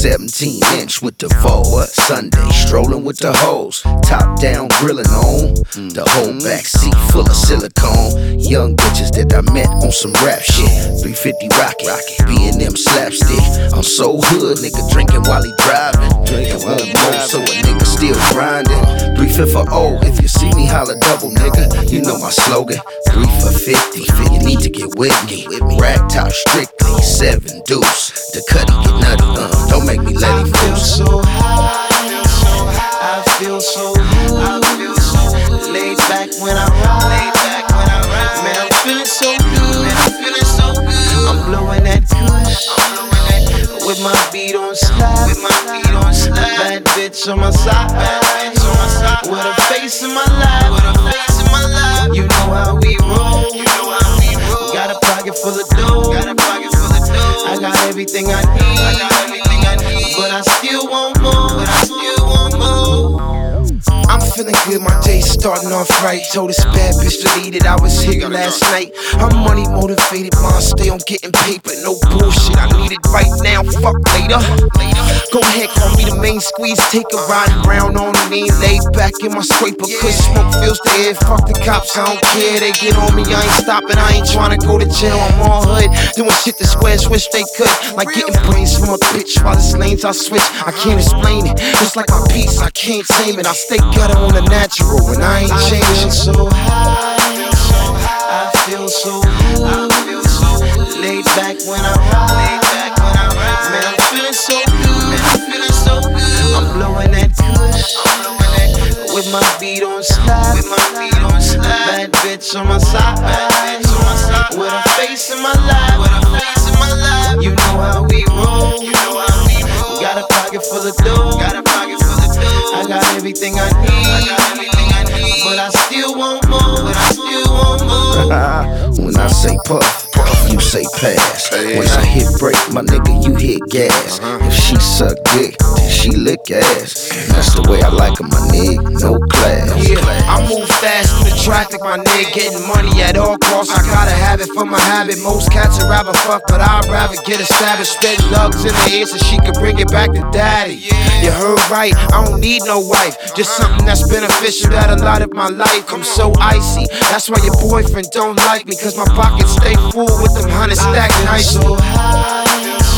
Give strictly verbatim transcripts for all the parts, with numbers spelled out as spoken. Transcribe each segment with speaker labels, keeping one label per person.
Speaker 1: seventeen inch with the four. Sunday strolling with the hoes, top down grilling on. The whole back seat full of silicone. Young bitches that I met on some rap shit. three fifty rocket, B and M slapstick. I'm so hood, nigga drinking while he driving. Drinking while he driving, so a nigga still grinding. Three fifth for O, if you see me holla double, nigga. You know my slogan. Three for fifty, you need to get with me. Rag top strictly, seven deuce. The cutty get nutty, uh, don't make me let him loose.
Speaker 2: So high, I feel so good. I feel so good. Laid back when I ride. Laid back when I ride. Man, I'm feeling so good. Man, I'm feeling so good. I'm blowing that kush. I'm blowing that kush. With my beat on slide. With my beat on slide. Bad bitch on my side. Bad bitch on my side. With a face in my life. With a face in my life. You know how we roll. You know how we roll. Got a pocket full of dough. Got a pocket full of dough. I got everything I need. I got everything I need. But I still want more. But I still want more. I'm feeling good, my day's starting off right. Told this bad bitch to lead it, I was here last night. I'm money motivated, mom, stay on getting paper. No bullshit, I need it right now, fuck later. Go ahead, call me the main squeeze. Take a ride around on me, lay back in my scraper. Cause smoke fills the air, fuck the cops, I don't care. They get on me, I ain't stopping, I ain't trying to go to jail. I'm all hood, doing shit the squares wish they could. Like getting brains from a bitch while it's lanes I switch. I can't explain it, it's like my piece, I can't tame it. I stay gutter on the natural and I ain't changing. So high, I feel so good. I feel so good. Laid back when I ride. Laid back when I ride. Man, I'm feeling so good. Man, I'm feeling so good. I'm blowing that kush. I'm blowing that kush. With my beat on slide. With my beat on slide. Bad bitch on my side. Bad bitch on my side. With a face in my life. With a face in my life. You know how we roll. You know how we roll. Got a pocket full of dough. Got a pocket full of dough. I got everything I need. I got everything I need. But I still want more. But I still want more.
Speaker 1: When I say puff, you say pass. When I hit break, my nigga, you hit gas. If she suck dick, then she lick ass. That's the way I like her, my nigga, no class.
Speaker 2: Yeah, I move fast through the traffic, my nigga, getting money at all costs. I gotta have it for my habit. Most cats would rather fuck, but I'd rather get a savage. Spit lugs in the ear so she can bring it back to daddy. You heard right, I don't need no wife. Just something that's beneficial that a lot of my life. I'm so icy, that's why your boyfriend don't like me. Cause my pockets stay full with them hundred stack nice. So high,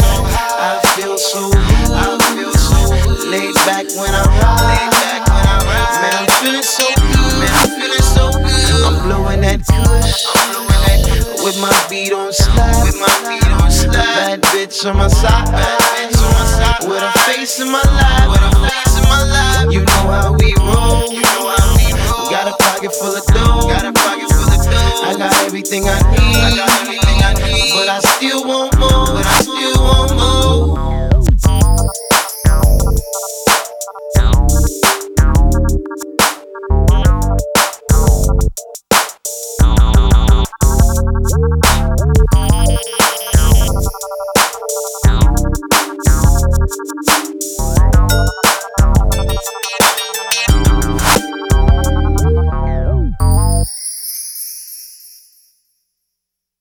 Speaker 2: I feel so good. I feel so good. Laid back when I ride. Laid back when I ride. Man, I'm feeling so good. Man, I'm feeling so good. I'm blowing that kush. I'm blowing that kush. With my beat on slide. With my beat on slide. Bad bitch on my side. Bad bitch on my side. With a face in my life. With a face in my life. You know how we roll. You know how we roll. Got a pocket full of dough. Got a pocket full of dough. I got everything I need.